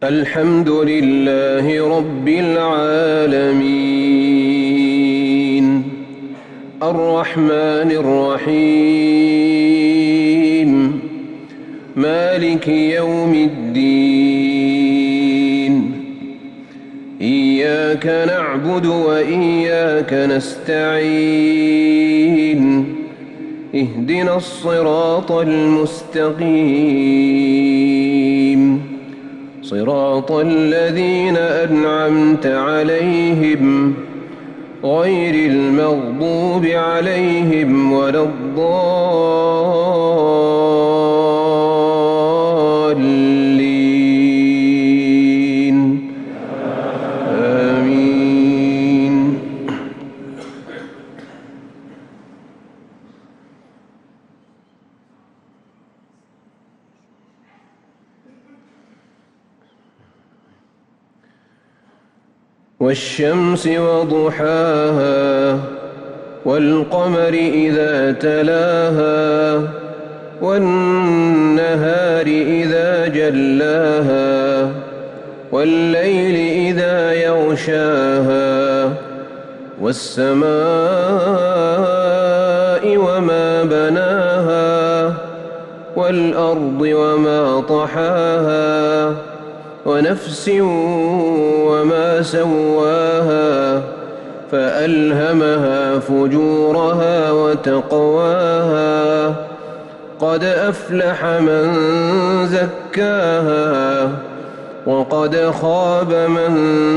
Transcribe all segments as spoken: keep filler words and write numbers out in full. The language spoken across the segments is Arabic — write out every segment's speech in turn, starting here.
الحمد لله رب العالمين الرحمن الرحيم مالك يوم الدين إياك نعبد وإياك نستعين اهدنا الصراط المستقيم صراط الذين أنعمت عليهم غير المغضوب عليهم ولا الضالين آمين. والشمس وضحاها والقمر إذا تلاها والنهار إذا جلاها والليل إذا يغشاها والسماء وما بناها والأرض وما طحاها ونفس وما سواها فألهمها فجورها وتقواها قد أفلح من زكاها وقد خاب من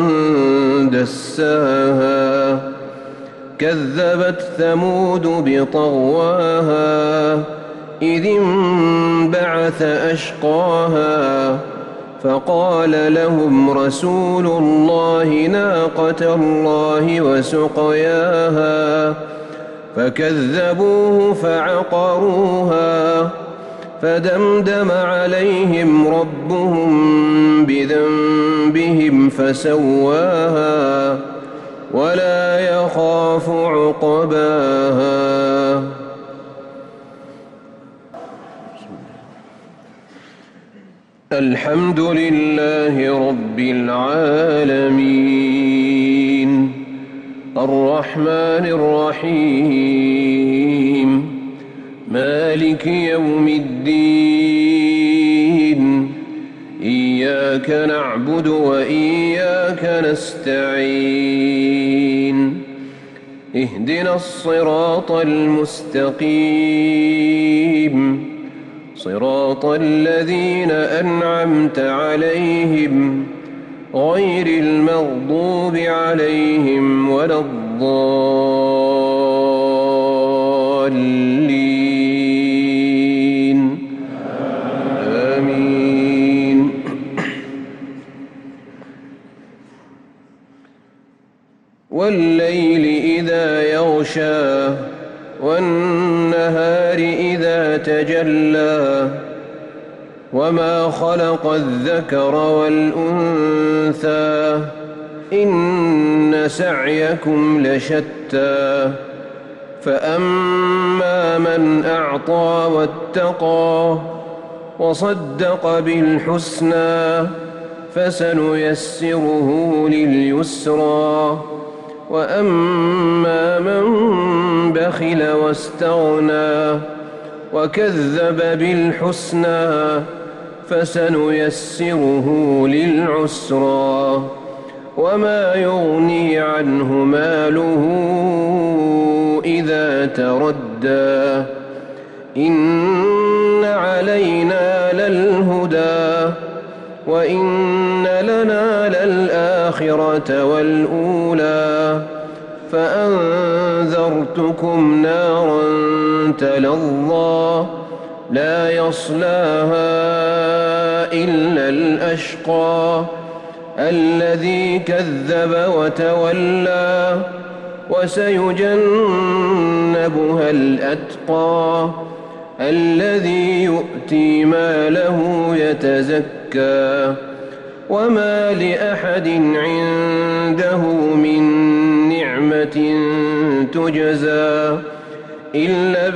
دساها كذبت ثمود بطغواها إذ انبعث أشقاها فقال لهم رسول الله ناقة الله وسقياها فكذبوه فعقروها فدمدم عليهم ربهم بذنبهم فسواها ولا يخاف عقباها. الحمد لله رب العالمين الرحمن الرحيم مالك يوم الدين إياك نعبد وإياك نستعين اهدنا الصراط المستقيم صراط الذين أنعمت عليهم غير المغضوب عليهم ولا الضالين آمين. والليل إذا يغشى والنهار إذا تجلى وما خلق الذكر والأنثى إن سعيكم لشتى فأما من أعطى واتقى وصدق بالحسنى فسنيسره لليسرى وأما من بخل واستغنى وكذب بالحسنى فسنيسره للعسرى وما يغني عنه ماله إذا تردى إن علينا للهدى وإن لنا للآخرة والأولى فأنذرتكم نارا تلظى لا يصلاها إلا الأشقى الذي كذب وتولى وسيجنبها الأتقى الذي يؤتي ماله يتزكى وما لأحد عنده من نعمة تجزى إلا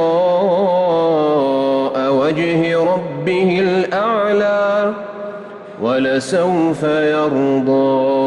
ابتغاء وجه ربه الأعلى ولسوف يرضى.